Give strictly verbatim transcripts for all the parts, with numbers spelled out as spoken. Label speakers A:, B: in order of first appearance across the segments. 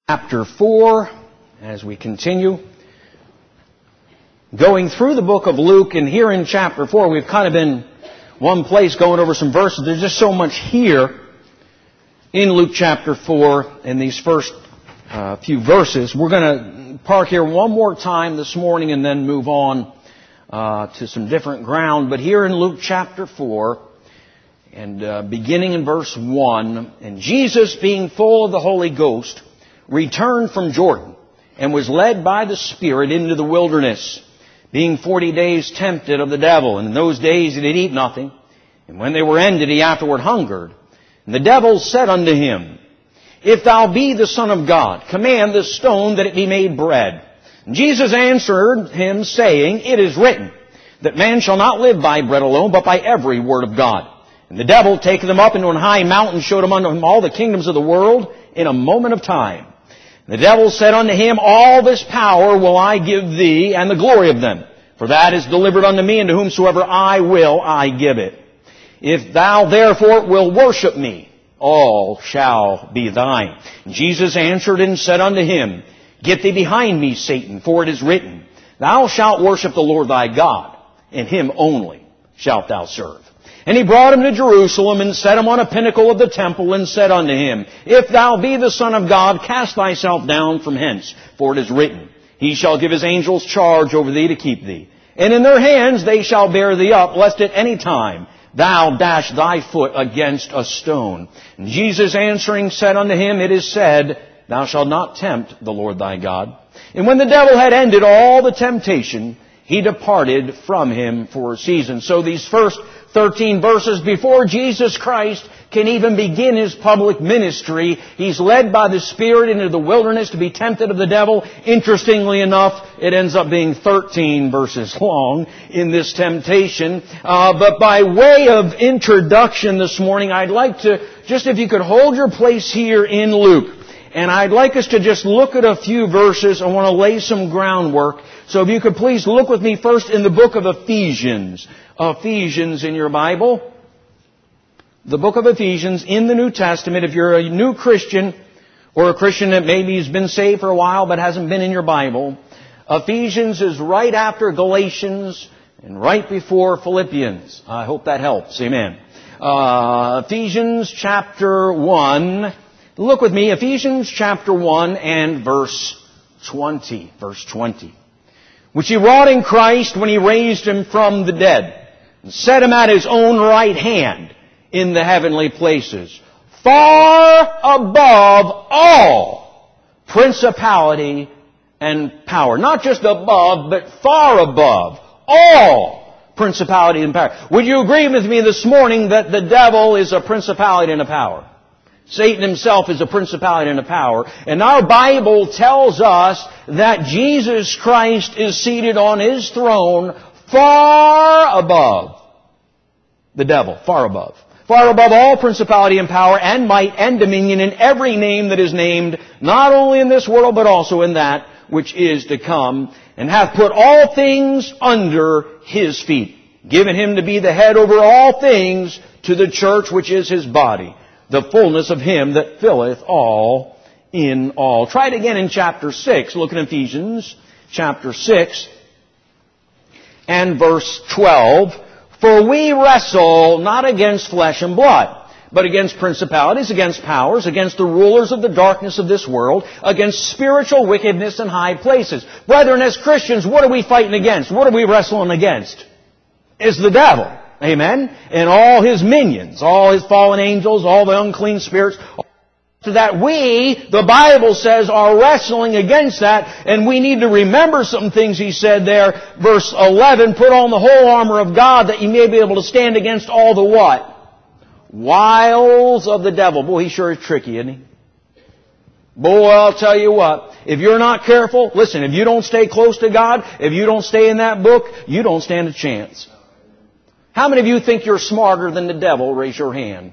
A: Chapter four, as we continue going through the book of Luke, and here in chapter four, we've kind of been one place going over some verses. There's just so much here in Luke chapter four in these first uh, few verses. We're going to park here one more time this morning and then move on uh, to some different ground. But here in Luke chapter four, and uh, beginning in verse one, and Jesus, being full of the Holy Ghost, returned from Jordan, and was led by the Spirit into the wilderness, being forty days tempted of the devil. And in those days he did eat nothing. And when they were ended, he afterward hungered. And the devil said unto him, If thou be the Son of God, command this stone that it be made bread. And Jesus answered him, saying, It is written, that man shall not live by bread alone, but by every word of God. And the devil, taking them up into an high mountain, showed him unto him all the kingdoms of the world in a moment of time. The devil said unto him, All this power will I give thee, and the glory of them. For that is delivered unto me, and to whomsoever I will, I give it. If thou therefore wilt worship me, all shall be thine. And Jesus answered and said unto him, Get thee behind me, Satan, for it is written, Thou shalt worship the Lord thy God, and him only shalt thou serve. And he brought him to Jerusalem, and set him on a pinnacle of the temple, and said unto him, If thou be the Son of God, cast thyself down from hence, for it is written, He shall give his angels charge over thee to keep thee. And in their hands they shall bear thee up, lest at any time thou dash thy foot against a stone. And Jesus answering said unto him, It is said, Thou shalt not tempt the Lord thy God. And when the devil had ended all the temptation, he departed from him for a season. So these first thirteen verses, before Jesus Christ can even begin His public ministry, He's led by the Spirit into the wilderness to be tempted of the devil. Interestingly enough, it ends up being thirteen verses long in this temptation. Uh, but by way of introduction this morning, I'd like to, just if you could hold your place here in Luke, and I'd like us to just look at a few verses. I want to lay some groundwork. So if you could please look with me first in the book of Ephesians. Ephesians in your Bible. The book of Ephesians in the New Testament. If you're a new Christian, or a Christian that maybe has been saved for a while but hasn't been in your Bible, Ephesians is right after Galatians and right before Philippians. I hope that helps. Amen. Uh, Ephesians chapter one. Look with me, Ephesians chapter one and verse twenty. Verse twenty. Which He wrought in Christ when He raised Him from the dead, and set Him at His own right hand in the heavenly places, far above all principality and power. Not just above, but far above all principality and power. Would you agree with me this morning that the devil is a principality and a power? Satan himself is a principality and a power. And our Bible tells us that Jesus Christ is seated on His throne far above the devil. Far above. Far above all principality and power and might and dominion in every name that is named, not only in this world but also in that which is to come, and hath put all things under His feet, given Him to be the head over all things to the church, which is His body, the fullness of Him that filleth all in all. Try it again in chapter six. Look at Ephesians chapter six and verse twelve. For we wrestle not against flesh and blood, but against principalities, against powers, against the rulers of the darkness of this world, against spiritual wickedness in high places. Brethren, as Christians, what are we fighting against? What are we wrestling against? It's the devil. Amen? And all his minions, all his fallen angels, all the unclean spirits. So that we, the Bible says, are wrestling against that. And we need to remember some things He said there. Verse eleven, Put on the whole armor of God that you may be able to stand against all the what? Wiles of the devil. Boy, he sure is tricky, isn't he? Boy, I'll tell you what. If you're not careful, listen, if you don't stay close to God, if you don't stay in that book, you don't stand a chance. How many of you think you're smarter than the devil? Raise your hand.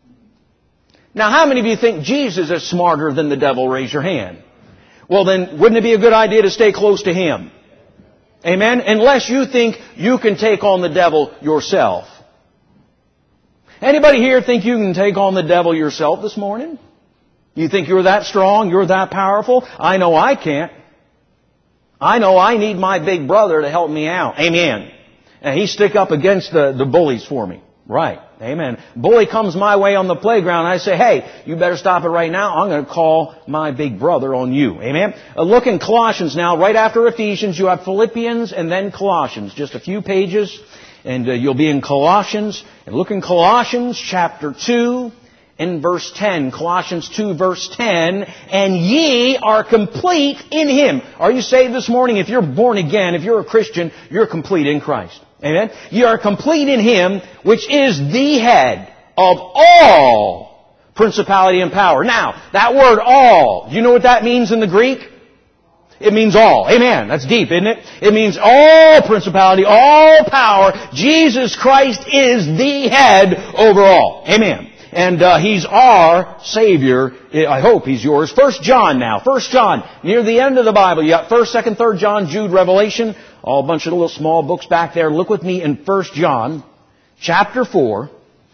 A: Now, how many of you think Jesus is smarter than the devil? Raise your hand. Well, then, wouldn't it be a good idea to stay close to Him? Amen? Unless you think you can take on the devil yourself. Anybody here think you can take on the devil yourself this morning? You think you're that strong? You're that powerful? I know I can't. I know I need my big brother to help me out. Amen. And he stick up against the, the bullies for me. Right. Amen. Bully comes my way on the playground. I say, hey, you better stop it right now. I'm going to call my big brother on you. Amen. Uh, look in Colossians now. Right after Ephesians, you have Philippians and then Colossians. Just a few pages. And uh, you'll be in Colossians. And look in Colossians chapter two and verse ten. Colossians two verse ten. And ye are complete in Him. Are you saved this morning? If you're born again, if you're a Christian, you're complete in Christ. Amen. You are complete in Him, which is the head of all principality and power. Now, that word all, do you know what that means in the Greek? It means all. Amen. That's deep, isn't it? It means all principality, all power. Jesus Christ is the head over all. Amen. And uh, He's our Savior. I hope He's yours. First John now. First John, near the end of the Bible. You got First, Second, Third John, Jude, Revelation. All a bunch of little small books back there. Look with me in First John, chapter four.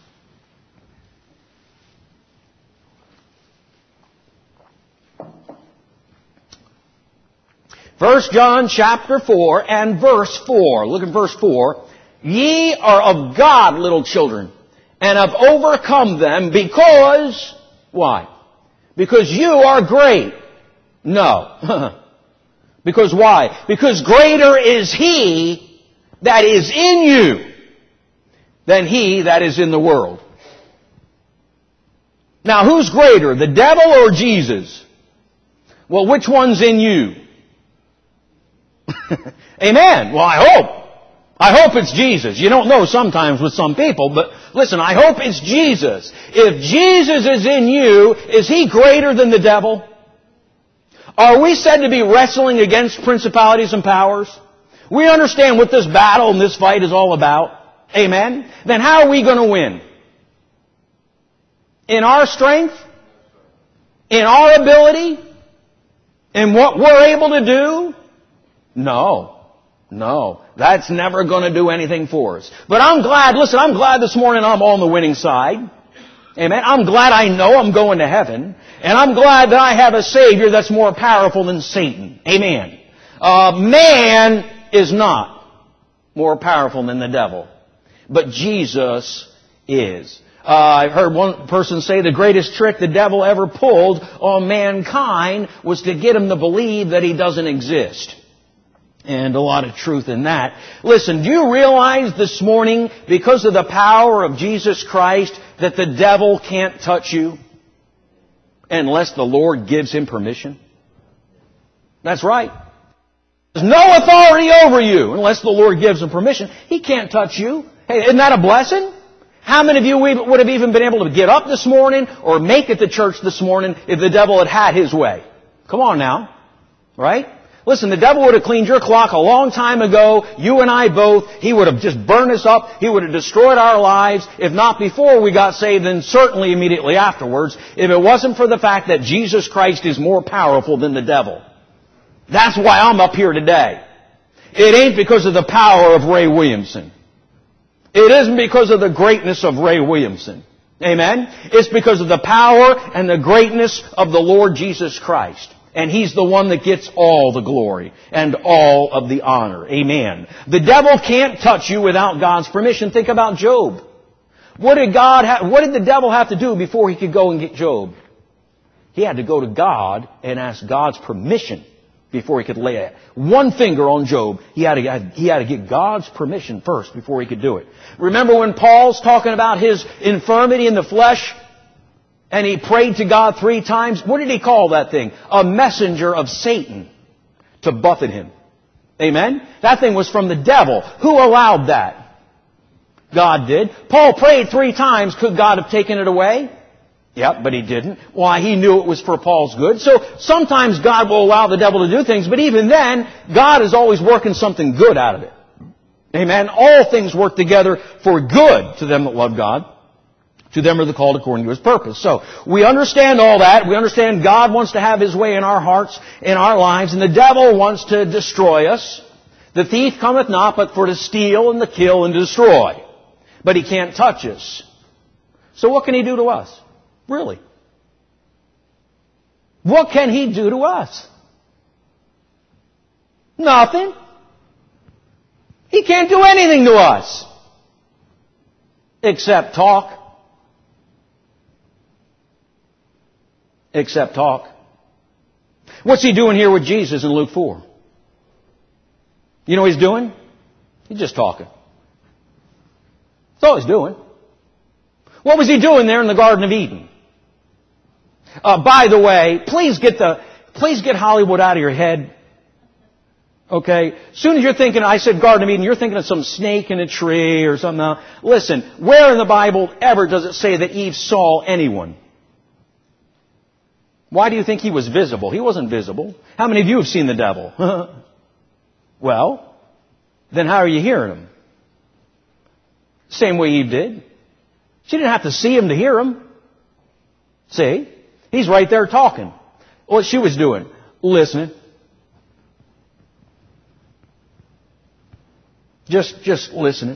A: First John, chapter four, and verse four. Look at verse four. Ye are of God, little children, and have overcome them because, why? Because you are great. No. Because why? Because greater is He that is in you than he that is in the world. Now, who's greater, the devil or Jesus? Well, which one's in you? Amen. Well, I hope. I hope it's Jesus. You don't know sometimes with some people, but listen, I hope it's Jesus. If Jesus is in you, is He greater than the devil? Are we said to be wrestling against principalities and powers? We understand what this battle and this fight is all about. Amen? Then how are we going to win? In our strength? In our ability? In what we're able to do? No. No. That's never going to do anything for us. But I'm glad, listen, I'm glad this morning I'm on the winning side. Amen. I'm glad I know I'm going to heaven. And I'm glad that I have a Savior that's more powerful than Satan. Amen. Uh, man is not more powerful than the devil. But Jesus is. Uh, I've heard one person say the greatest trick the devil ever pulled on mankind was to get him to believe that he doesn't exist. And a lot of truth in that. Listen, do you realize this morning, because of the power of Jesus Christ, that the devil can't touch you unless the Lord gives him permission? That's right. There's no authority over you unless the Lord gives him permission. He can't touch you. Hey, isn't that a blessing? How many of you would have even been able to get up this morning or make it to church this morning if the devil had had his way? Come on now. Right? Listen, the devil would have cleaned your clock a long time ago. You and I both. He would have just burned us up. He would have destroyed our lives. If not before we got saved, then certainly immediately afterwards. If it wasn't for the fact that Jesus Christ is more powerful than the devil. That's why I'm up here today. It ain't because of the power of Ray Williamson. It isn't because of the greatness of Ray Williamson. Amen? It's because of the power and the greatness of the Lord Jesus Christ. And He's the one that gets all the glory and all of the honor. Amen. The devil can't touch you without God's permission. Think about Job. What did God ha- what did the devil have to do before he could go and get Job? He had to go to God and ask God's permission before he could lay one finger on Job. He had to, he had to get God's permission first before he could do it. Remember when Paul's talking about his infirmity in the flesh? And he prayed to God three times. What did he call that thing? A messenger of Satan to buffet him. Amen? That thing was from the devil. Who allowed that? God did. Paul prayed three times. Could God have taken it away? Yep, but He didn't. Why? He knew it was for Paul's good. So sometimes God will allow the devil to do things, but even then, God is always working something good out of it. Amen? All things work together for good to them that love God. To them are the called according to His purpose. So, we understand all that. We understand God wants to have His way in our hearts, in our lives, and the devil wants to destroy us. The thief cometh not but for to steal and to kill and to destroy. But he can't touch us. So what can he do to us? Really? What can he do to us? Nothing. He can't do anything to us except talk. Except talk. What's he doing here with Jesus in Luke four? You know what he's doing? He's just talking. That's all he's doing. What was he doing there in the Garden of Eden? Uh, by the way, please get the, please get Hollywood out of your head. Okay? As soon as you're thinking, I said Garden of Eden, you're thinking of some snake in a tree or something else. Listen, where in the Bible ever does it say that Eve saw anyone? Why do you think he was visible? He wasn't visible. How many of you have seen the devil? Well, then how are you hearing him? Same way Eve did. She didn't have to see him to hear him. See? He's right there talking. What she was doing? Listening. Just, just listening.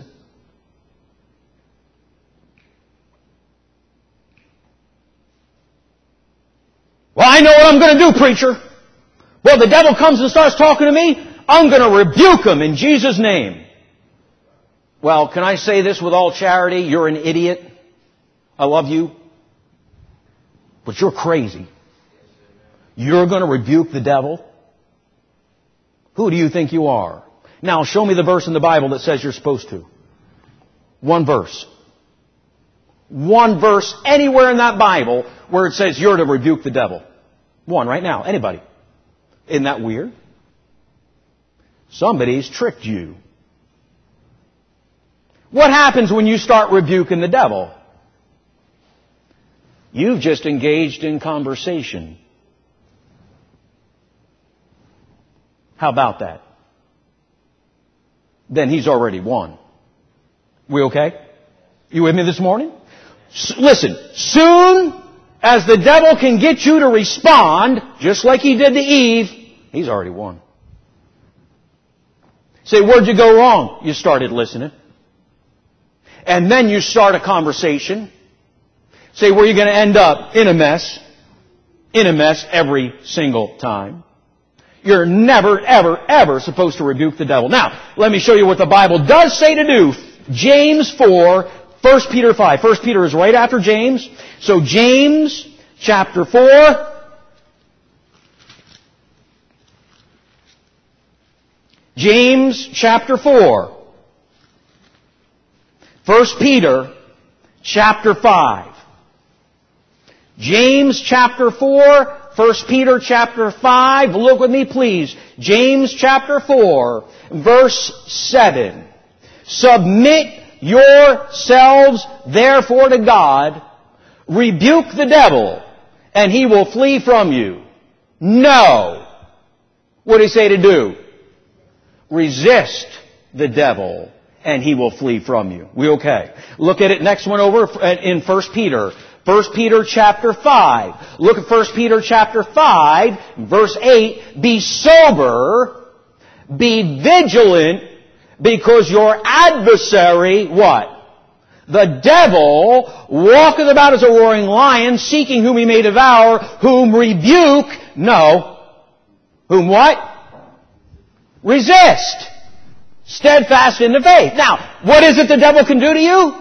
A: Well, I know what I'm going to do, preacher. Well, the devil comes and starts talking to me. I'm going to rebuke him in Jesus' name. Well, can I say this with all charity? You're an idiot. I love you. But you're crazy. You're going to rebuke the devil? Who do you think you are? Now, show me the verse in the Bible that says you're supposed to. One verse. One verse anywhere in that Bible where it says you're to rebuke the devil. One right now. Anybody. Isn't that weird? Somebody's tricked you. What happens when you start rebuking the devil? You've just engaged in conversation. How about that? Then he's already won. We okay? You with me this morning? S- listen, soon as the devil can get you to respond, just like he did to Eve, he's already won. Say, where'd you go wrong? You started listening. And then you start a conversation. Say, where are you going to end up? In a mess. In a mess every single time. You're never, ever, ever supposed to rebuke the devil. Now, let me show you what the Bible does say to do. James four, First Peter five. First Peter is right after James. So James chapter four. James chapter four. First Peter chapter five. James chapter four, First Peter chapter five. Look with me, please. James chapter four, verse seven. Submit yourselves therefore to God. Rebuke the devil, and he will flee from you. No. What did he say to do? Resist the devil, and he will flee from you. We okay? Look at it, next one over in First Peter. First Peter chapter five. Look at First Peter chapter five, verse eight. Be sober, be vigilant, because your adversary, what? The devil walketh about as a roaring lion, seeking whom he may devour, whom rebuke, no. Whom what? Resist. Steadfast in the faith. Now, what is it the devil can do to you?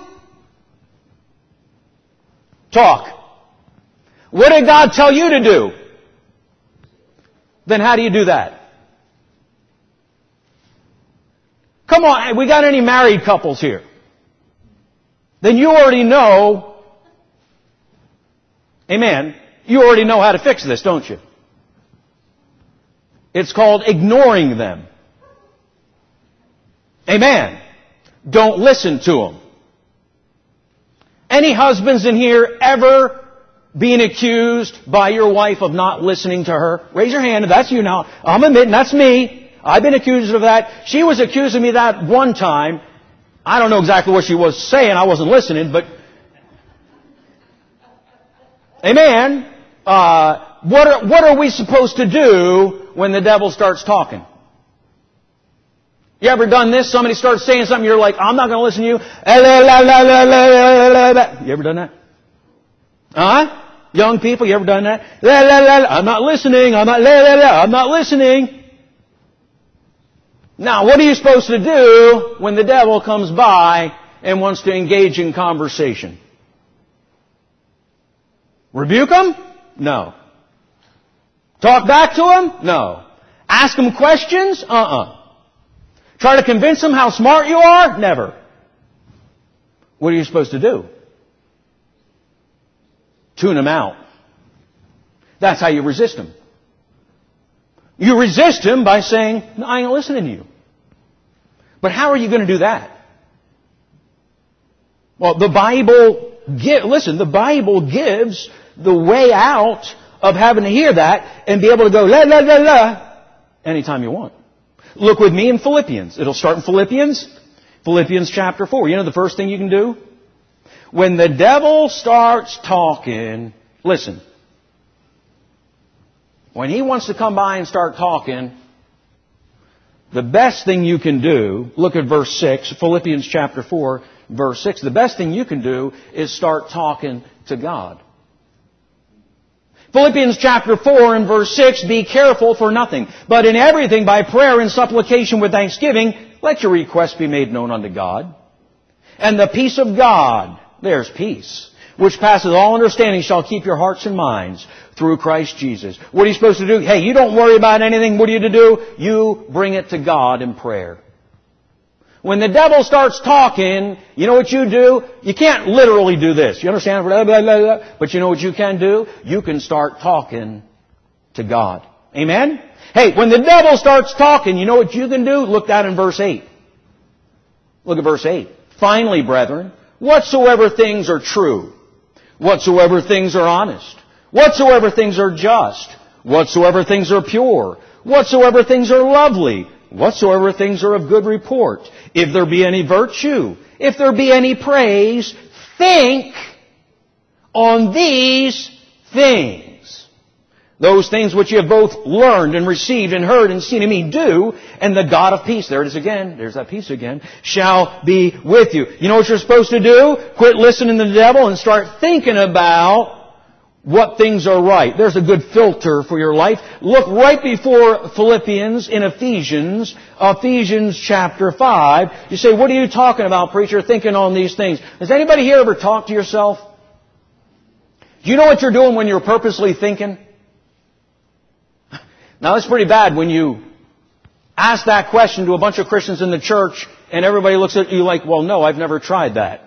A: Talk. What did God tell you to do? Then how do you do that? Come on, we got any married couples here? Then you already know, amen, you already know how to fix this, don't you? It's called ignoring them. Amen. Don't listen to them. Any husbands in here ever being accused by your wife of not listening to her? Raise your hand if that's you now. I'm admitting that's me. I've been accused of that. She was accusing me of that one time. I don't know exactly what she was saying. I wasn't listening, but... Amen. Uh, what are, what are we supposed to do when the devil starts talking? You ever done this? Somebody starts saying something, you're like, I'm not going to listen to you. You ever done that? Huh? Young people, you ever done that? La, la, la, la, I'm not listening. I'm not, la, la, la, I'm not listening. Now, what are you supposed to do when the devil comes by and wants to engage in conversation? Rebuke him? No. Talk back to him? No. Ask him questions? Uh-uh. Try to convince him how smart you are? Never. What are you supposed to do? Tune him out. That's how you resist him. You resist him by saying, no, I ain't listening to you. But how are you going to do that? Well, the Bible, give, listen, the Bible gives the way out of having to hear that and be able to go la la la la anytime you want. Look with me in Philippians. It'll start in Philippians. Philippians chapter four. You know the first thing you can do? When the devil starts talking, listen. When he wants to come by and start talking, the best thing you can do, look at verse six, Philippians chapter four, verse six. The best thing you can do is start talking to God. Philippians chapter four and verse six, be careful for nothing, but in everything by prayer and supplication with thanksgiving, let your requests be made known unto God. And the peace of God, there's peace, which passes all understanding, shall keep your hearts and minds through Christ Jesus. What are you supposed to do? Hey, you don't worry about anything. What are you to do? You bring it to God in prayer. When the devil starts talking, you know what you do? You can't literally do this. You understand? Blah, blah, blah, blah. But you know what you can do? You can start talking to God. Amen? Hey, when the devil starts talking, you know what you can do? Look down in verse eight. Look at verse eight. Finally, brethren, whatsoever things are true, whatsoever things are honest, whatsoever things are just, whatsoever things are pure, whatsoever things are lovely, whatsoever things are of good report, if there be any virtue, if there be any praise, think on these things. Those things which you have both learned and received and heard and seen in me do, and the God of peace, there it is again, there's that peace again, shall be with you. You know what you're supposed to do? Quit listening to the devil and start thinking about what things are right. There's a good filter for your life. Look right before Philippians in Ephesians, Ephesians chapter five. You say, what are you talking about, preacher, thinking on these things? Has anybody here ever talked to yourself? Do you know what you're doing when you're purposely thinking? Now, that's pretty bad when you ask that question to a bunch of Christians in the church and everybody looks at you like, well, no, I've never tried that.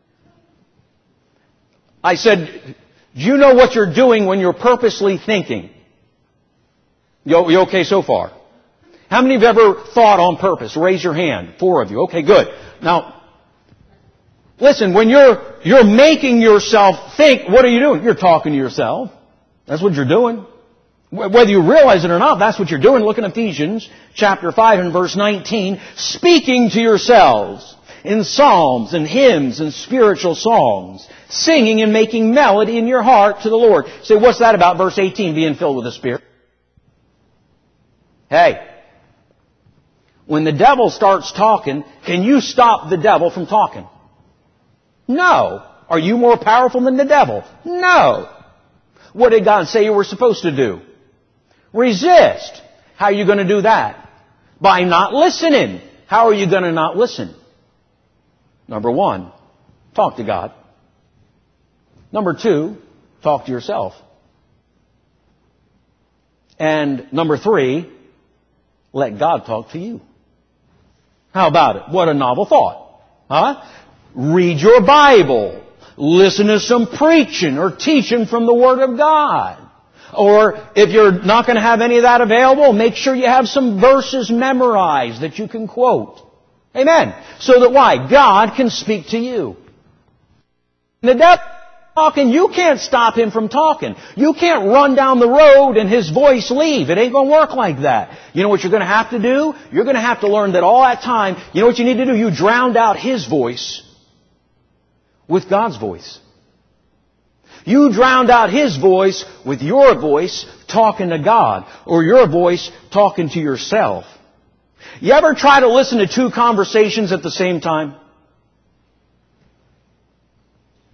A: I said, do you know what you're doing when you're purposely thinking? You, you okay so far? How many have ever thought on purpose? Raise your hand. Four of you. Okay, good. Now, listen, when you're, you're making yourself think, what are you doing? You're talking to yourself. That's what you're doing. Whether you realize it or not, that's what you're doing. Look in Ephesians chapter five and verse nineteen. Speaking to yourselves in psalms and hymns and spiritual songs, singing and making melody in your heart to the Lord. Say, what's that about? Verse eighteen, being filled with the Spirit. Hey, when the devil starts talking, can you stop the devil from talking? No. Are you more powerful than the devil? No. What did God say you were supposed to do? Resist. How are you going to do that? By not listening. How are you going to not listen? Number one, talk to God. Number two, talk to yourself. And number three, let God talk to you. How about it? What a novel thought. Huh? Read your Bible. Listen to some preaching or teaching from the Word of God. Or if you're not going to have any of that available, make sure you have some verses memorized that you can quote. Amen. So that why? God can speak to you. The devil talking, you can't stop him from talking. You can't run down the road and his voice leave. It ain't going to work like that. You know what you're going to have to do? You're going to have to learn that all that time, you know what you need to do? You drowned out his voice with God's voice. You drowned out his voice with your voice talking to God, or your voice talking to yourself. You ever try to listen to two conversations at the same time?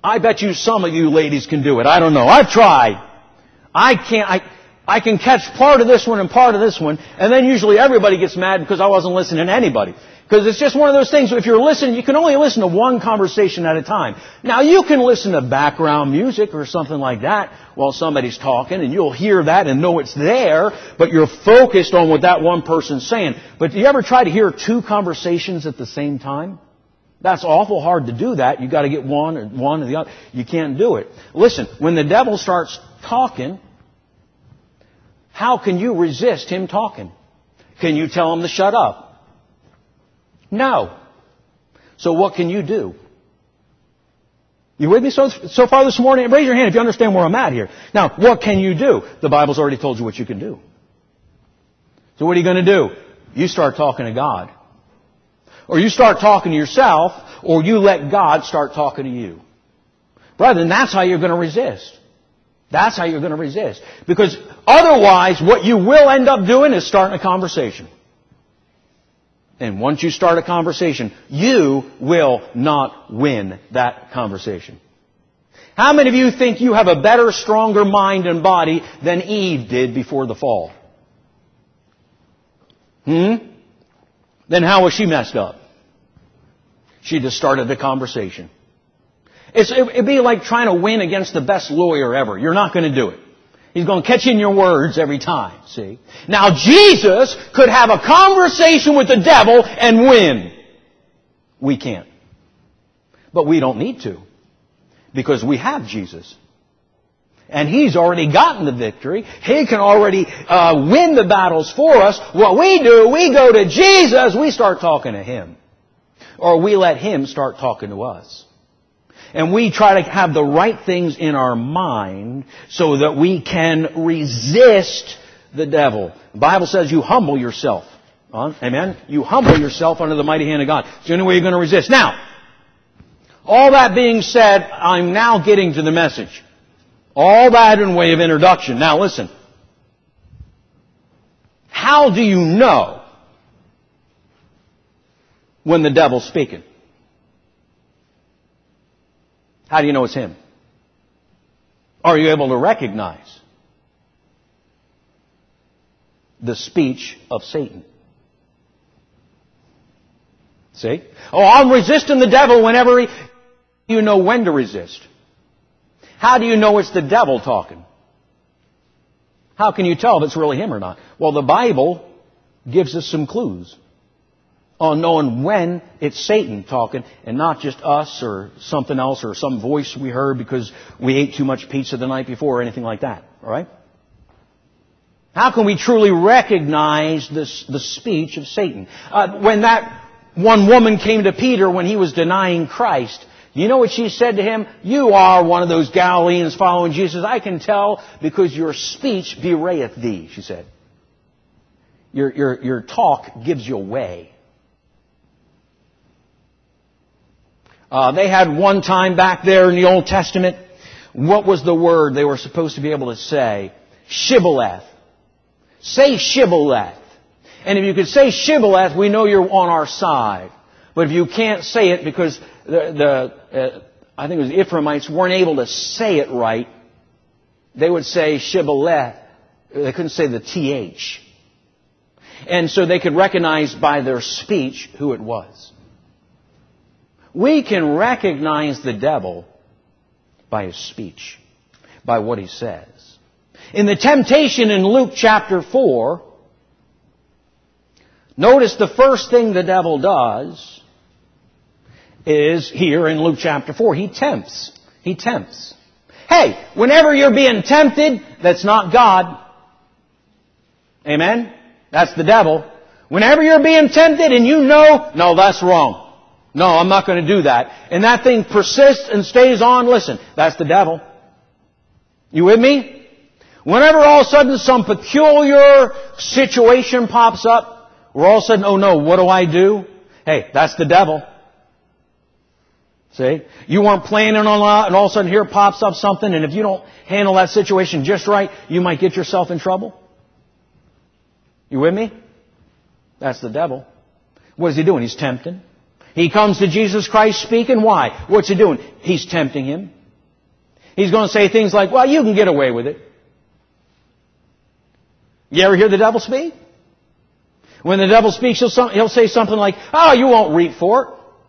A: I bet you some of you ladies can do it. I don't know. I've tried. I can't, I, I can catch part of this one and part of this one, and then usually everybody gets mad because I wasn't listening to anybody. Because it's just one of those things, if you're listening, you can only listen to one conversation at a time. Now, you can listen to background music or something like that while somebody's talking, and you'll hear that and know it's there, but you're focused on what that one person's saying. But do you ever try to hear two conversations at the same time? That's awful hard to do that. You've got to get one or one or the other. You can't do it. Listen, when the devil starts talking, how can you resist him talking? Can you tell him to shut up? No. So what can you do? You with me so, so far this morning? Raise your hand if you understand where I'm at here. Now, what can you do? The Bible's already told you what you can do. So what are you going to do? You start talking to God. Or you start talking to yourself, or you let God start talking to you. Brethren, that's how you're going to resist. That's how you're going to resist. Because otherwise, what you will end up doing is starting a conversation. And once you start a conversation, you will not win that conversation. How many of you think you have a better, stronger mind and body than Eve did before the fall? Hmm? Then how was she messed up? She just started the conversation. It's, it'd be like trying to win against the best lawyer ever. You're not going to do it. He's going to catch you in your words every time, see? Now, Jesus could have a conversation with the devil and win. We can't. But we don't need to. Because we have Jesus. And He's already gotten the victory. He can already uh, win the battles for us. What we do, we go to Jesus, we start talking to Him. Or we let Him start talking to us. And we try to have the right things in our mind so that we can resist the devil. The Bible says you humble yourself. Amen? You humble yourself under the mighty hand of God. It's the only way you're going to resist. Now, all that being said, I'm now getting to the message. All that in way of introduction. Now listen. How do you know when the devil's speaking? How do you know it's him? Are you able to recognize the speech of Satan? See? Oh, I'm resisting the devil whenever he... You know when to resist. How do you know it's the devil talking? How can you tell if it's really him or not? Well, the Bible gives us some clues on knowing when it's Satan talking and not just us or something else or some voice we heard because we ate too much pizza the night before or anything like that. All right? How can we truly recognize this, the speech of Satan? Uh, when that one woman came to Peter when he was denying Christ, you know what she said to him? You are one of those Galileans following Jesus. I can tell because your speech bewrayeth thee, she said. Your, your, your talk gives you away. Uh, they had one time back there in the Old Testament, what was the word they were supposed to be able to say? Shibboleth. Say Shibboleth. And if you could say Shibboleth, we know you're on our side. But if you can't say it because the, the uh, I think it was the Ephraimites weren't able to say it right, they would say Shibboleth. They couldn't say the T H. And so they could recognize by their speech who it was. We can recognize the devil by his speech, by what he says. In the temptation in Luke chapter four, notice the first thing the devil does is here in Luke chapter four. He tempts. He tempts. Hey, whenever you're being tempted, that's not God. Amen? That's the devil. Whenever you're being tempted and you know, no, that's wrong. No, I'm not going to do that. And that thing persists and stays on. Listen, that's the devil. You with me? Whenever all of a sudden some peculiar situation pops up, we're all of a sudden, oh no, what do I do? Hey, that's the devil. See? You weren't planning on that, and all of a sudden here pops up something, and if you don't handle that situation just right, you might get yourself in trouble. You with me? That's the devil. What is he doing? He's tempting. He comes to Jesus Christ speaking. Why? What's he doing? He's tempting him. He's going to say things like, well, you can get away with it. You ever hear the devil speak? When the devil speaks, he'll, he'll say something like, oh, you won't reap for it.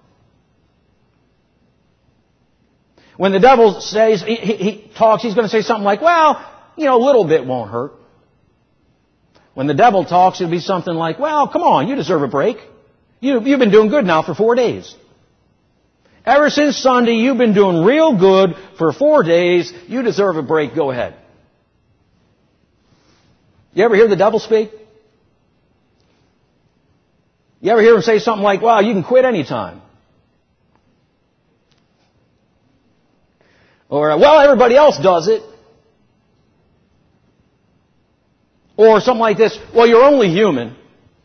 A: When the devil says, he, he, he talks, he's going to say something like, well, you know, a little bit won't hurt. When the devil talks, it'll be something like, well, come on, you deserve a break. You, you've been doing good now for four days. Ever since Sunday, you've been doing real good for four days. You deserve a break. Go ahead. You ever hear the devil speak? You ever hear him say something like, well, you can quit anytime? Or, well, everybody else does it. Or something like this, well, you're only human.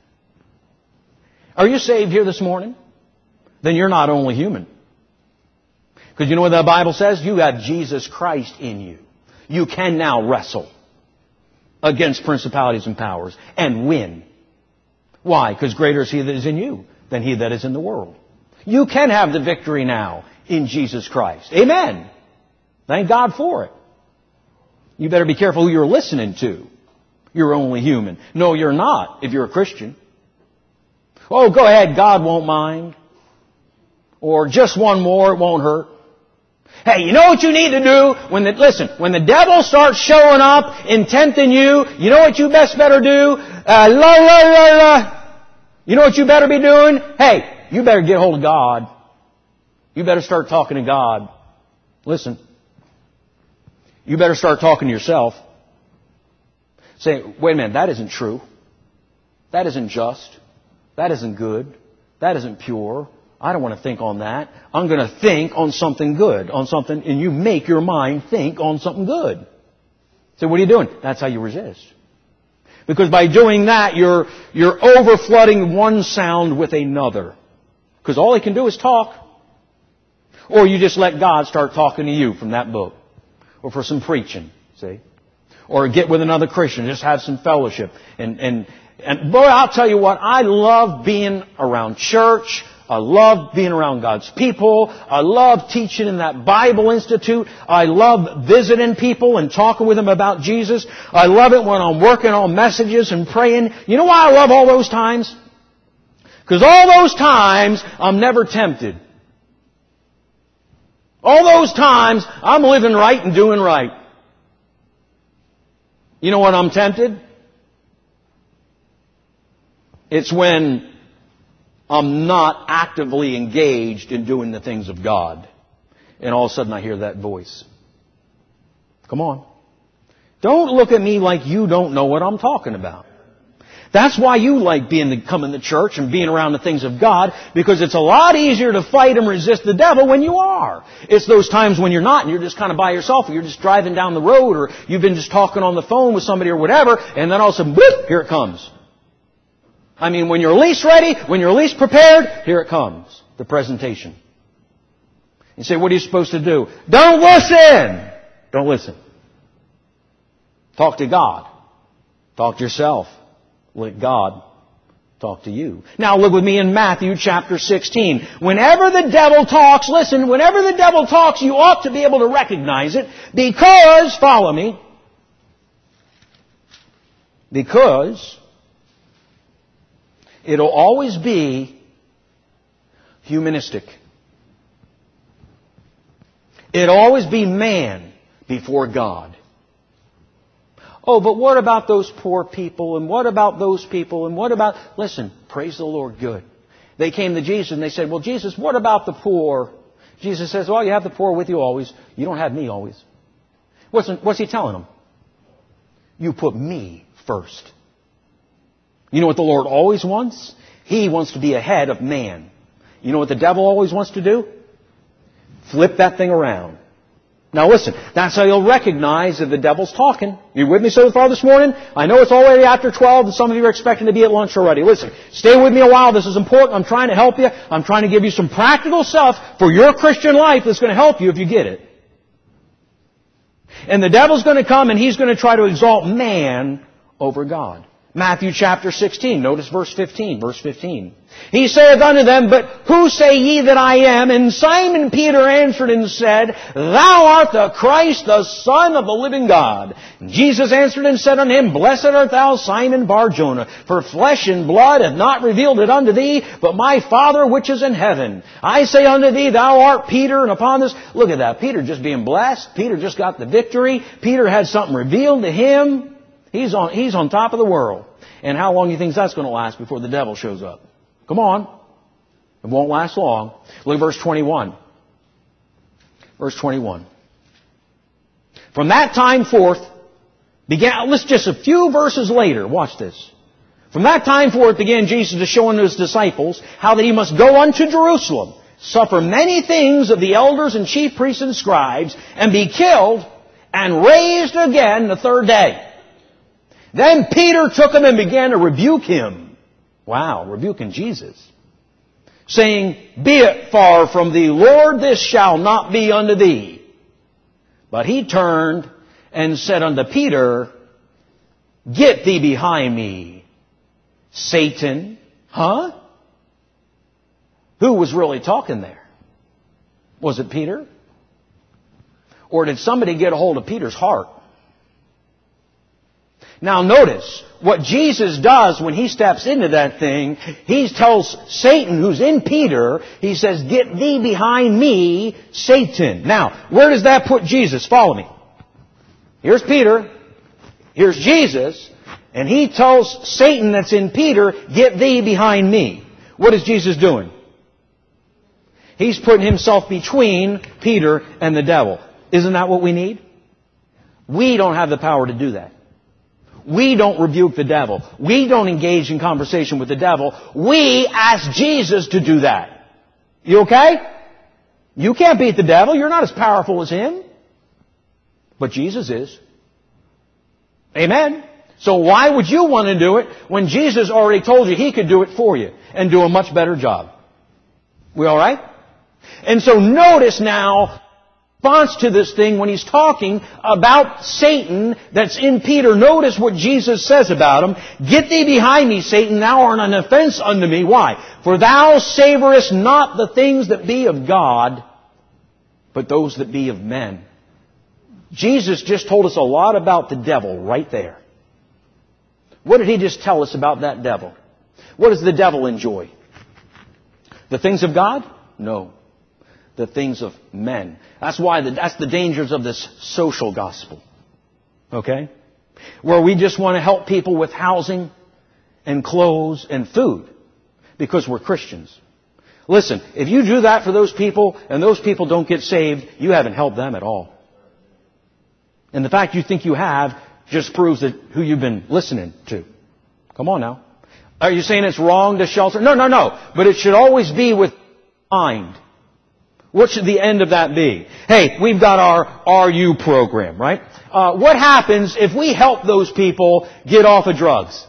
A: Are you saved here this morning? Then you're not only human. Because you know what the Bible says? You have Jesus Christ in you. You can now wrestle against principalities and powers and win. Why? Because greater is He that is in you than he that is in the world. You can have the victory now in Jesus Christ. Amen. Thank God for it. You better be careful who you're listening to. You're only human. No, you're not if you're a Christian. Oh, go ahead, God won't mind. Or just one more, it won't hurt. Hey, you know what you need to do? When the, listen, when the devil starts showing up and tempting you, you know what you best better do? Uh, la, la, la, la. You know what you better be doing? Hey, you better get hold of God. You better start talking to God. Listen. You better start talking to yourself. Say, wait a minute, that isn't true. That isn't just. That isn't good. That isn't pure. I don't want to think on that. I'm going to think on something good, on something, and you make your mind think on something good. So what are you doing? That's how you resist. Because by doing that, you're, you're overflooding one sound with another. Because all he can do is talk. Or you just let God start talking to you from that book. Or for some preaching, see? Or get with another Christian, just have some fellowship. And, and, and boy, I'll tell you what, I love being around church. I love being around God's people. I love teaching in that Bible Institute. I love visiting people and talking with them about Jesus. I love it when I'm working on messages and praying. You know why I love all those times? Because all those times, I'm never tempted. All those times, I'm living right and doing right. You know when I'm tempted? It's when I'm not actively engaged in doing the things of God. And all of a sudden I hear that voice. Come on. Don't look at me like you don't know what I'm talking about. That's why you like being the, coming to church and being around the things of God, because it's a lot easier to fight and resist the devil when you are. It's those times when you're not and you're just kind of by yourself, or you're just driving down the road, or you've been just talking on the phone with somebody or whatever, and then all of a sudden, whoop, here it comes. I mean, when you're least ready, when you're least prepared, here it comes. The presentation. You say, what are you supposed to do? Don't listen! Don't listen. Talk to God. Talk to yourself. Let God talk to you. Now look with me in Matthew chapter sixteen. Whenever the devil talks, listen, whenever the devil talks, you ought to be able to recognize it, because, follow me, because it'll always be humanistic. It'll always be man before God. Oh, but what about those poor people? And what about those people? And what about... Listen, praise the Lord, good. They came to Jesus and they said, well, Jesus, what about the poor? Jesus says, well, you have the poor with you always. You don't have me always. What's, what's he telling them? You put me first. You know what the Lord always wants? He wants to be ahead of man. You know what the devil always wants to do? Flip that thing around. Now listen, that's how you'll recognize that the devil's talking. You with me so far this morning? I know it's already after twelve and some of you are expecting to be at lunch already. Listen, stay with me a while. This is important. I'm trying to help you. I'm trying to give you some practical stuff for your Christian life that's going to help you if you get it. And the devil's going to come and he's going to try to exalt man over God. Matthew chapter sixteen. Notice verse fifteen. Verse fifteen. He saith unto them, But who say ye that I am? And Simon Peter answered and said, Thou art the Christ, the Son of the living God. And Jesus answered and said unto him, Blessed art thou, Simon Bar-Jonah, for flesh and blood hath not revealed it unto thee, but my Father which is in heaven. I say unto thee, Thou art Peter, and upon this... Look at that. Peter just being blessed. Peter just got the victory. Peter had something revealed to him. He's on, he's on top of the world. And how long do you think that's going to last before the devil shows up? Come on. It won't last long. Look at verse twenty-one. Verse twenty-one. From that time forth, began, let's just a few verses later, watch this. From that time forth began Jesus to show unto his disciples how that he must go unto Jerusalem, suffer many things of the elders and chief priests and scribes, and be killed, and raised again the third day. Then Peter took him and began to rebuke him. Wow, rebuking Jesus. Saying, Be it far from thee, Lord, this shall not be unto thee. But he turned and said unto Peter, Get thee behind me, Satan. Huh? Who was really talking there? Was it Peter? Or did somebody get a hold of Peter's heart? Now notice, what Jesus does when he steps into that thing, he tells Satan, who's in Peter, he says, Get thee behind me, Satan. Now, where does that put Jesus? Follow me. Here's Peter. Here's Jesus. And he tells Satan that's in Peter, Get thee behind me. What is Jesus doing? He's putting himself between Peter and the devil. Isn't that what we need? We don't have the power to do that. We don't rebuke the devil. We don't engage in conversation with the devil. We ask Jesus to do that. You okay? You can't beat the devil. You're not as powerful as him. But Jesus is. Amen. So why would you want to do it when Jesus already told you he could do it for you and do a much better job? We all right? And so notice now, response to this thing when he's talking about Satan that's in Peter. Notice what Jesus says about him. Get thee behind me, Satan, thou art an offense unto me. Why? For thou savorest not the things that be of God, but those that be of men. Jesus just told us a lot about the devil right there. What did he just tell us about that devil? What does the devil enjoy? The things of God? No. The things of men. That's why the, that's the dangers of this social gospel. Okay? Where we just want to help people with housing and clothes and food because we're Christians. Listen, if you do that for those people and those people don't get saved, you haven't helped them at all. And the fact you think you have just proves that who you've been listening to. Come on now. Are you saying it's wrong to shelter? No, no, no. But it should always be with mind. What should the end of that be? Hey, we've got our R U program, right? Uh, what happens if we help those people get off of drugs?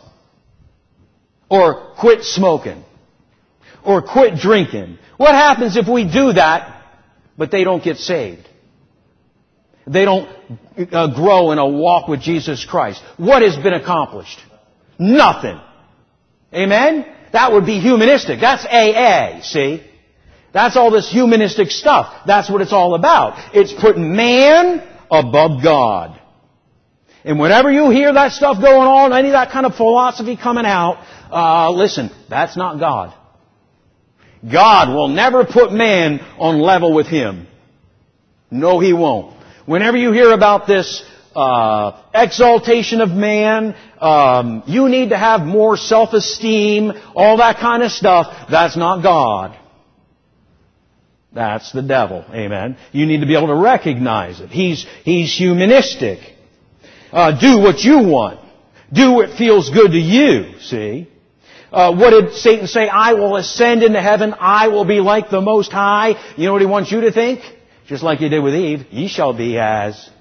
A: Or quit smoking? Or quit drinking? What happens if we do that, but they don't get saved? They don't uh, grow in a walk with Jesus Christ. What has been accomplished? Nothing. Amen? That would be humanistic. That's A A, see? That's all this humanistic stuff. That's what it's all about. It's putting man above God. And whenever you hear that stuff going on, any of that kind of philosophy coming out, uh, listen, that's not God. God will never put man on level with Him. No, He won't. Whenever you hear about this uh, exaltation of man, um, you need to have more self-esteem, all that kind of stuff, that's not God. That's the devil. Amen. You need to be able to recognize it. He's, he's humanistic. Uh, do what you want. Do what feels good to you, see. Uh, what did Satan say? I will ascend into heaven. I will be like the Most High. You know what he wants you to think? Just like you did with Eve. Ye shall be as.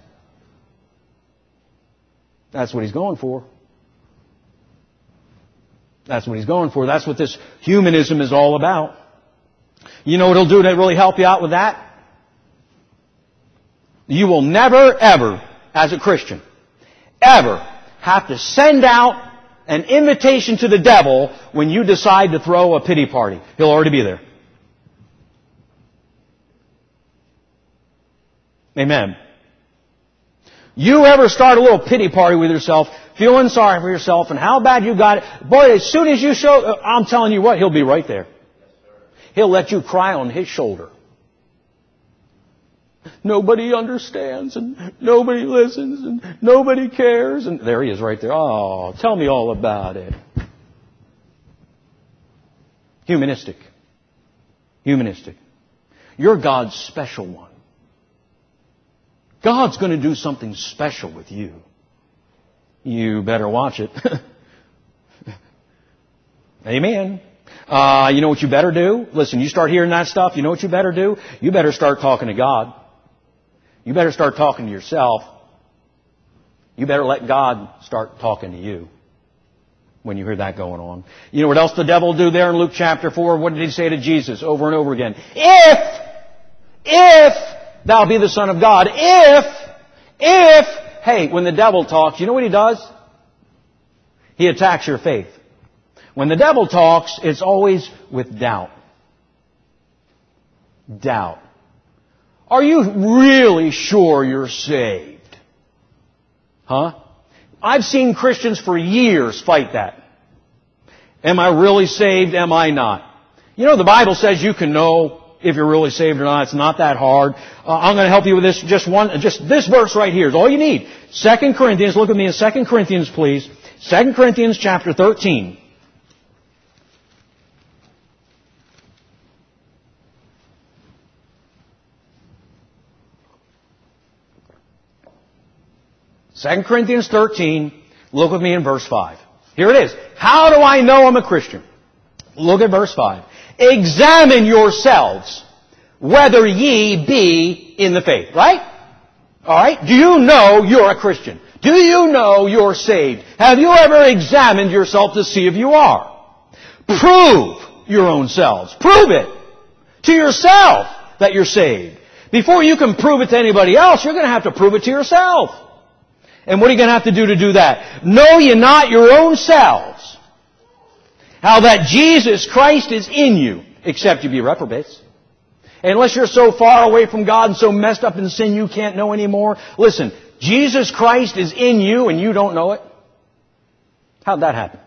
A: That's what he's going for. That's what he's going for. That's what this humanism is all about. You know what it'll do to really help you out with that? You will never, ever, as a Christian, ever have to send out an invitation to the devil when you decide to throw a pity party. He'll already be there. Amen. You ever start a little pity party with yourself, feeling sorry for yourself and how bad you got it. Boy, as soon as you show, I'm telling you what, He'll be right there. He'll let you cry on His shoulder. Nobody understands and nobody listens and nobody cares. And there He is right there. Oh, tell me all about it. Humanistic. Humanistic. You're God's special one. God's going to do something special with you. You better watch it. Amen. Uh, you know what you better do? Listen, you start hearing that stuff, you know what you better do? You better start talking to God. You better start talking to yourself. You better let God start talking to you when you hear that going on. You know what else the devil will do there in Luke chapter four? What did he say to Jesus over and over again? If, if thou be the Son of God, if, if, hey, when the devil talks, you know what he does? He attacks your faith. When the devil talks, it's always with doubt. Doubt. Are you really sure you're saved? Huh? I've seen Christians for years fight that. Am I really saved? Am I not? You know, the Bible says you can know if you're really saved or not. It's not that hard. Uh, I'm going to help you with this. Just one, just this verse right here is all you need. Second Corinthians, look at me in Second Corinthians, please. Second Corinthians chapter thirteen. Second Corinthians thirteen, look with me in verse five. Here it is. How do I know I'm a Christian? Look at verse five. Examine yourselves whether ye be in the faith. Right? Alright? Do you know you're a Christian? Do you know you're saved? Have you ever examined yourself to see if you are? Prove your own selves. Prove it to yourself that you're saved. Before you can prove it to anybody else, you're going to have to prove it to yourself. And what are you going to have to do to do that? Know ye not your own selves, how that Jesus Christ is in you, except you be reprobates. And unless you're so far away from God and so messed up in sin you can't know anymore. Listen, Jesus Christ is in you and you don't know it. How'd that happen?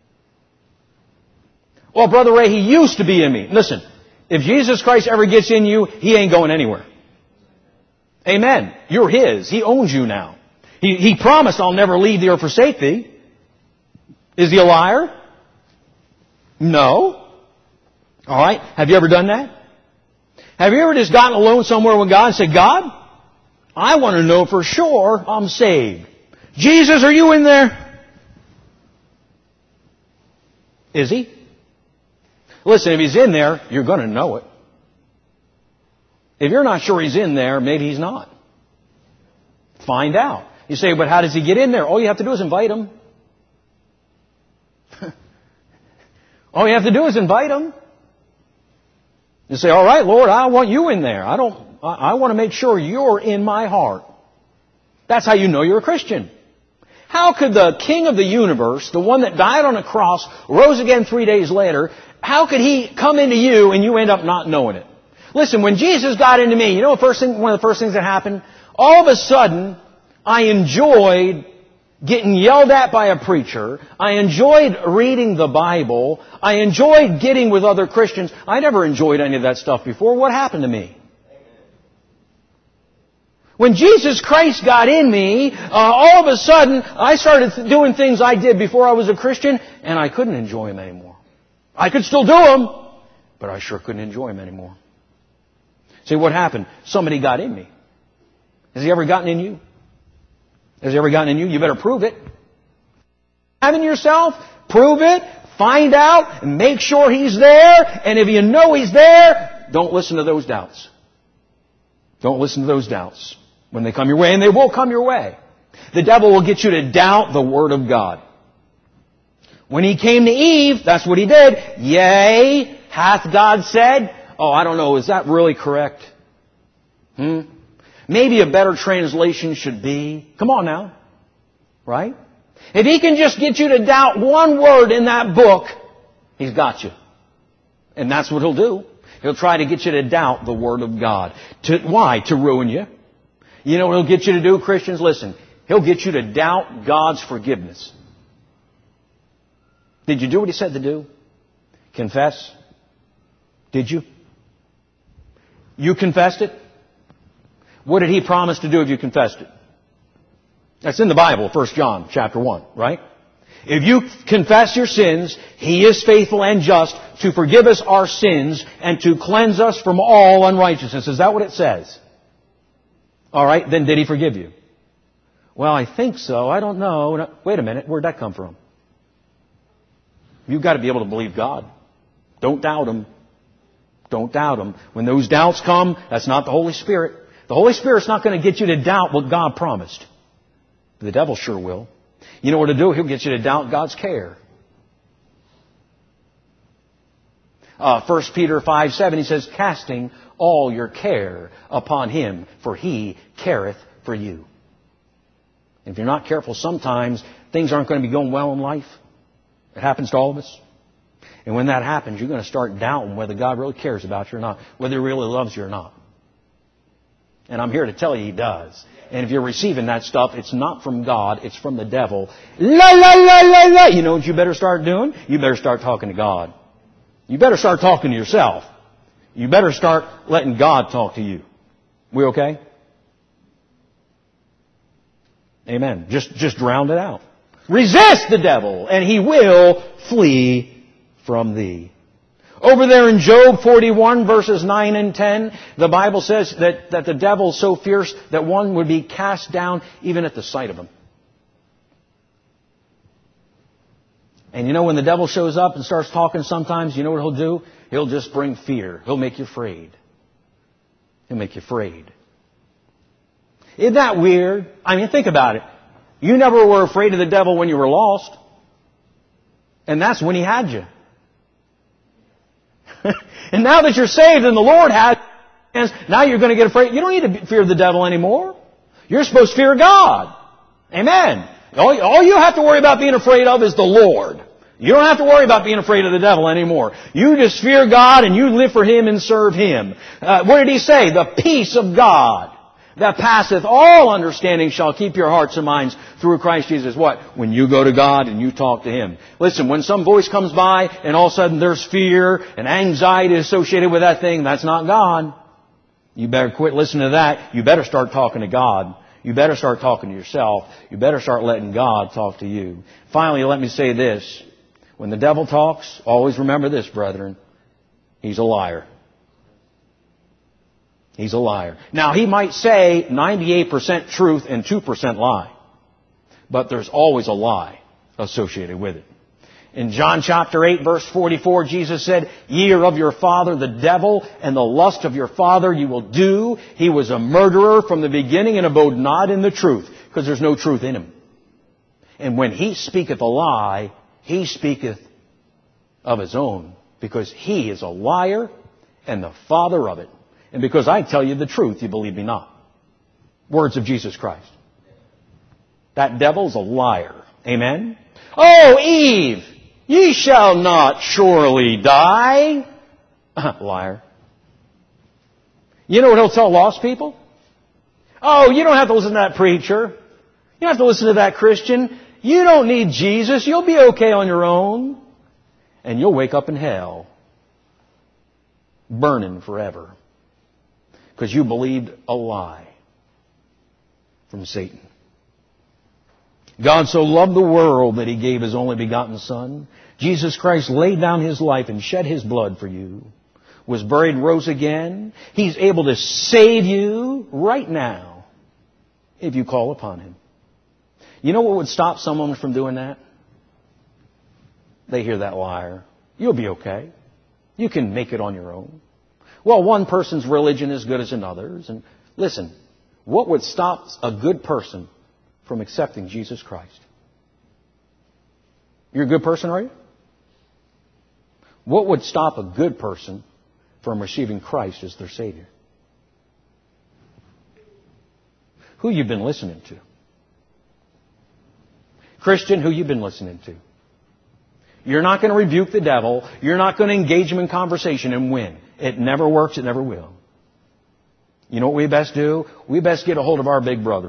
A: Well, Brother Ray, He used to be in me. Listen, if Jesus Christ ever gets in you, He ain't going anywhere. Amen. You're His. He owns you now. He, he promised, I'll never leave thee or forsake thee. Is He a liar? No. All right. Have you ever done that? Have you ever just gotten alone somewhere with God and said, God, I want to know for sure I'm saved. Jesus, are you in there? Is He? Listen, if He's in there, you're going to know it. If you're not sure He's in there, maybe He's not. Find out. You say, but how does He get in there? All you have to do is invite Him. All you have to do is invite Him. You say, all right, Lord, I want you in there. I don't, I, I want to make sure you're in my heart. That's how you know you're a Christian. How could the King of the universe, the one that died on a cross, rose again three days later, how could He come into you and you end up not knowing it? Listen, when Jesus got into me, you know the first thing, one of the first things that happened? All of a sudden, I enjoyed getting yelled at by a preacher. I enjoyed reading the Bible. I enjoyed getting with other Christians. I never enjoyed any of that stuff before. What happened to me? When Jesus Christ got in me, uh, all of a sudden, I started th- doing things I did before I was a Christian, and I couldn't enjoy them anymore. I could still do them, but I sure couldn't enjoy them anymore. See, what happened? Somebody got in me. Has He ever gotten in you? Has He ever gotten in you? You better prove it. Having yourself, prove it, find out, and make sure He's there. And if you know He's there, don't listen to those doubts. Don't listen to those doubts when they come your way, and they will come your way. The devil will get you to doubt the Word of God. When he came to Eve, that's what he did. Yea, hath God said? Oh, I don't know, is that really correct? Hmm? Maybe a better translation should be, come on now, right? If he can just get you to doubt one word in that book, he's got you. And that's what he'll do. He'll try to get you to doubt the Word of God. To, why? To ruin you. You know what he'll get you to do, Christians? Listen. He'll get you to doubt God's forgiveness. Did you do what he said to do? Confess? Did you? You confessed it? What did he promise to do if you confessed it? That's in the Bible, First John chapter one, right? If you confess your sins, He is faithful and just to forgive us our sins and to cleanse us from all unrighteousness. Is that what it says? All right, then did He forgive you? Well, I think so. I don't know. Wait a minute. Where'd that come from? You've got to be able to believe God. Don't doubt Him. Don't doubt Him. When those doubts come, that's not the Holy Spirit. The Holy Spirit's not going to get you to doubt what God promised. The devil sure will. You know what to do? He'll get you to doubt God's care. Uh, First Peter five seven, he says, casting all your care upon Him, for He careth for you. If you're not careful, sometimes things aren't going to be going well in life. It happens to all of us. And when that happens, you're going to start doubting whether God really cares about you or not, whether He really loves you or not. And I'm here to tell you He does. And if you're receiving that stuff, it's not from God, it's from the devil. La, la, la, la, la. You know what you better start doing? You better start talking to God. You better start talking to yourself. You better start letting God talk to you. We okay? Amen. Just, just drown it out. Resist the devil, and he will flee from thee. Over there in Job forty-one, verses nine and ten, the Bible says that, that the devil is so fierce that one would be cast down even at the sight of him. And you know, when the devil shows up and starts talking sometimes, you know what he'll do? He'll just bring fear. He'll make you afraid. He'll make you afraid. Isn't that weird? I mean, think about it. You never were afraid of the devil when you were lost. And that's when he had you. And now that you're saved and the Lord has you, now you're going to get afraid. You don't need to fear the devil anymore. You're supposed to fear God. Amen. All, all you have to worry about being afraid of is the Lord. You don't have to worry about being afraid of the devil anymore. You just fear God and you live for Him and serve Him. Uh, what did He say? The peace of God that passeth all understanding shall keep your hearts and minds through Christ Jesus. What? When you go to God and you talk to Him. Listen, when some voice comes by and all of a sudden there's fear and anxiety associated with that thing, that's not God. You better quit listening to that. You better start talking to God. You better start talking to yourself. You better start letting God talk to you. Finally, let me say this. When the devil talks, always remember this, brethren. He's a liar. He's a liar. Now, he might say ninety-eight percent truth and two percent lie. But there's always a lie associated with it. In John chapter eight, verse forty-four, Jesus said, Ye are of your father the devil, and the lust of your father you will do. He was a murderer from the beginning and abode not in the truth, because there's no truth in him. And when he speaketh a lie, he speaketh of his own, because he is a liar and the father of it. And because I tell you the truth, you believe me not. Words of Jesus Christ. That devil's a liar. Amen? Oh, Eve, ye shall not surely die. Liar. You know what he'll tell lost people? Oh, you don't have to listen to that preacher. You don't have to listen to that Christian. You don't need Jesus. You'll be okay on your own. And you'll wake up in hell. Burning forever. Because you believed a lie from Satan. God so loved the world that He gave His only begotten Son. Jesus Christ laid down His life and shed His blood for you. Was buried and rose again. He's able to save you right now if you call upon Him. You know what would stop someone from doing that? They hear that liar. You'll be okay. You can make it on your own. Well, one person's religion is good as another's. And listen, what would stop a good person from accepting Jesus Christ? You're a good person, are you? What would stop a good person from receiving Christ as their Savior? Who you've been listening to. Christian, who you've been listening to. You're not going to rebuke the devil. You're not going to engage him in conversation and win. It never works. It never will. You know what we best do? We best get a hold of our big brother.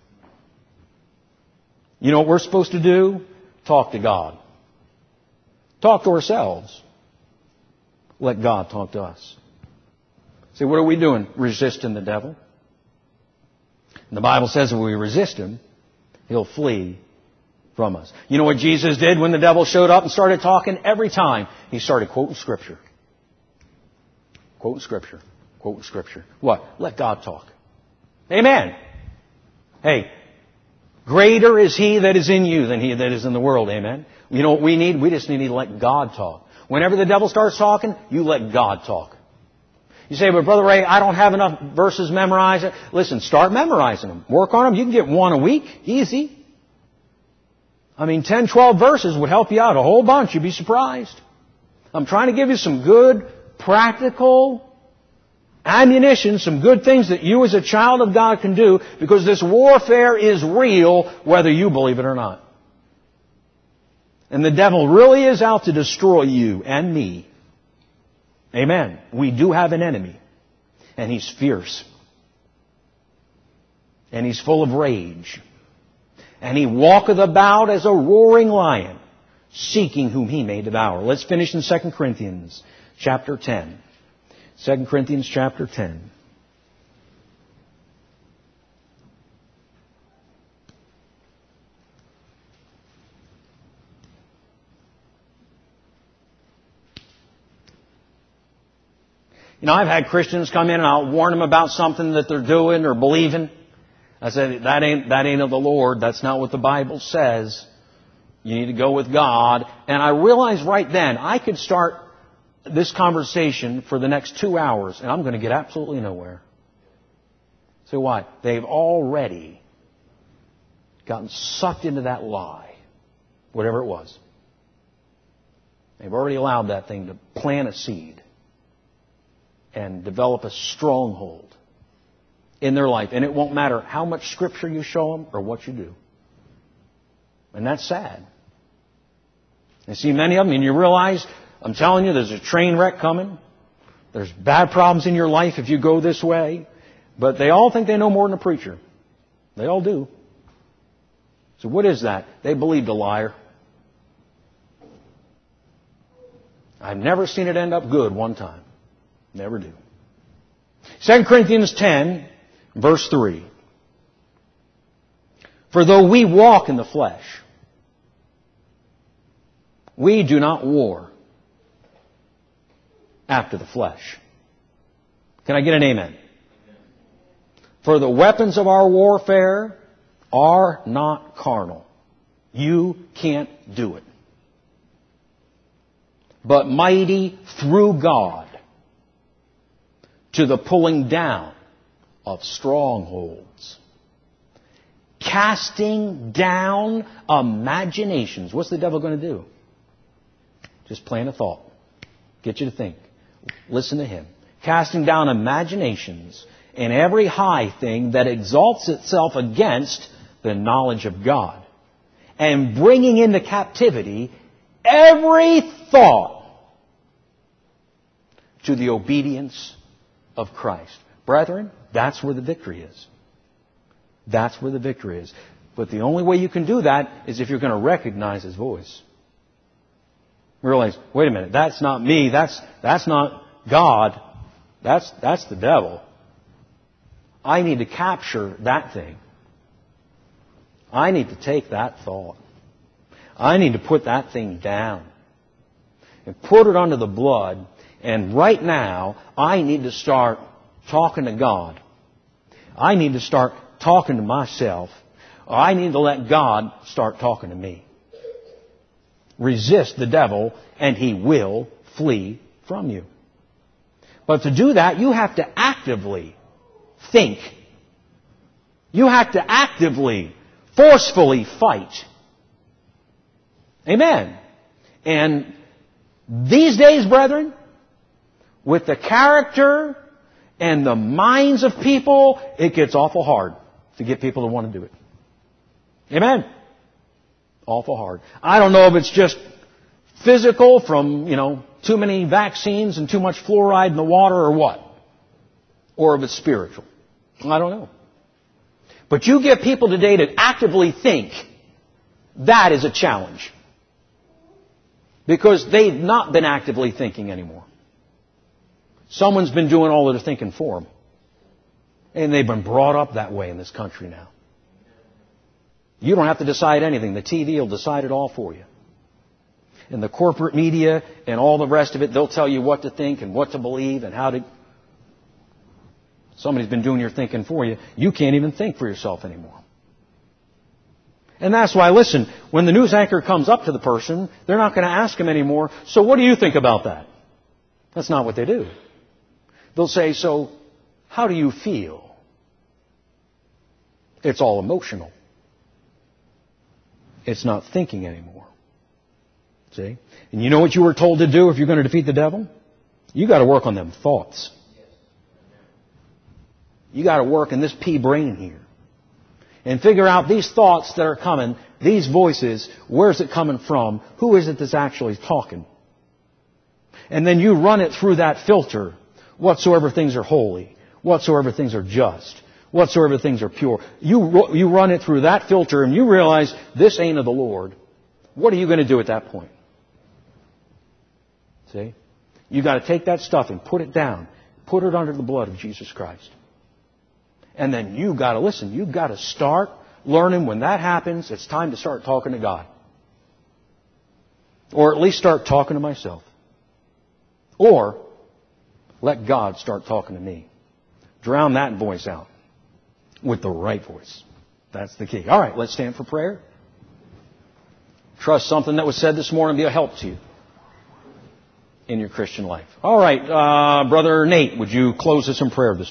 A: You know what we're supposed to do? Talk to God. Talk to ourselves. Let God talk to us. See, what are we doing? Resisting the devil. And the Bible says if we resist him, he'll flee from us. You know what Jesus did when the devil showed up and started talking? Every time he started quoting Scripture. Quoting Scripture. Quoting Scripture. What? Let God talk. Amen. Hey, greater is He that is in you than he that is in the world. Amen. You know what we need? We just need to let God talk. Whenever the devil starts talking, you let God talk. You say, but Brother Ray, I don't have enough verses memorized. Listen, start memorizing them. Work on them. You can get one a week. Easy. I mean, ten, twelve verses would help you out a whole bunch. You'd be surprised. I'm trying to give you some good, practical ammunition, some good things that you as a child of God can do, because this warfare is real whether you believe it or not. And the devil really is out to destroy you and me. Amen. We do have an enemy. And he's fierce. And he's full of rage. And he walketh about as a roaring lion, seeking whom he may devour. Let's finish in Second Corinthians chapter ten. Second Corinthians chapter ten. You know, I've had Christians come in and I'll warn them about something that they're doing or believing. I said, that ain't, that ain't of the Lord. That's not what the Bible says. You need to go with God. And I realized right then, I could start this conversation for the next two hours and I'm going to get absolutely nowhere. So why? They've already gotten sucked into that lie, whatever it was. They've already allowed that thing to plant a seed and develop a stronghold in their life. And it won't matter how much Scripture you show them or what you do. And that's sad. You see many of them, and you realize, I'm telling you, there's a train wreck coming. There's bad problems in your life if you go this way. But they all think they know more than a preacher. They all do. So what is that? They believed a liar. I've never seen it end up good one time. Never do. Second Corinthians ten, verse three. For though we walk in the flesh, we do not war after the flesh. Can I get an amen? For the weapons of our warfare are not carnal. You can't do it. But mighty through God to the pulling down of strongholds. Casting down imaginations. What's the devil going to do? Just plant a thought. Get you to think. Listen to him. Casting down imaginations and every high thing that exalts itself against the knowledge of God. And bringing into captivity every thought to the obedience of Christ. Brethren, that's where the victory is. That's where the victory is. But the only way you can do that is if you're going to recognize His voice. Realize, wait a minute, that's not me, that's that's not God, that's that's the devil. I need to capture that thing. I need to take that thought. I need to put that thing down and put it under the blood. And right now, I need to start talking to God. I need to start talking to myself. I need to let God start talking to me. Resist the devil, and he will flee from you. But to do that, you have to actively think. You have to actively, forcefully fight. Amen. And these days, brethren, with the character and the minds of people, it gets awful hard to get people to want to do it. Amen. Awful hard. I don't know if it's just physical from, you know, too many vaccines and too much fluoride in the water or what. Or if it's spiritual. I don't know. But you get people today to actively think. That is a challenge. Because they've not been actively thinking anymore. Someone's been doing all of their thinking for them. And they've been brought up that way in this country now. You don't have to decide anything. The T V will decide it all for you. And the corporate media and all the rest of it, they'll tell you what to think and what to believe and how to... Somebody's been doing your thinking for you. You can't even think for yourself anymore. And that's why, listen, when the news anchor comes up to the person, they're not going to ask him anymore, so what do you think about that? That's not what they do. They'll say, so how do you feel? It's all emotional. It's not thinking anymore. See? And you know what you were told to do if you're going to defeat the devil? You got to work on them thoughts. You got to work in this pea brain here. And figure out these thoughts that are coming, these voices, where's it coming from? Who is it that's actually talking? And then you run it through that filter. Whatsoever things are holy. Whatsoever things are just. Whatsoever things are pure. You, you run it through that filter and you realize this ain't of the Lord. What are you going to do at that point? See? You got to take that stuff and put it down. Put it under the blood of Jesus Christ. And then you got to listen. You got to start learning when that happens, it's time to start talking to God. Or at least start talking to myself. Or let God start talking to me. Drown that voice out with the right voice. That's the key. All right, let's stand for prayer. Trust something that was said this morning be a help to you in your Christian life. All right, uh, Brother Nate, would you close us in prayer this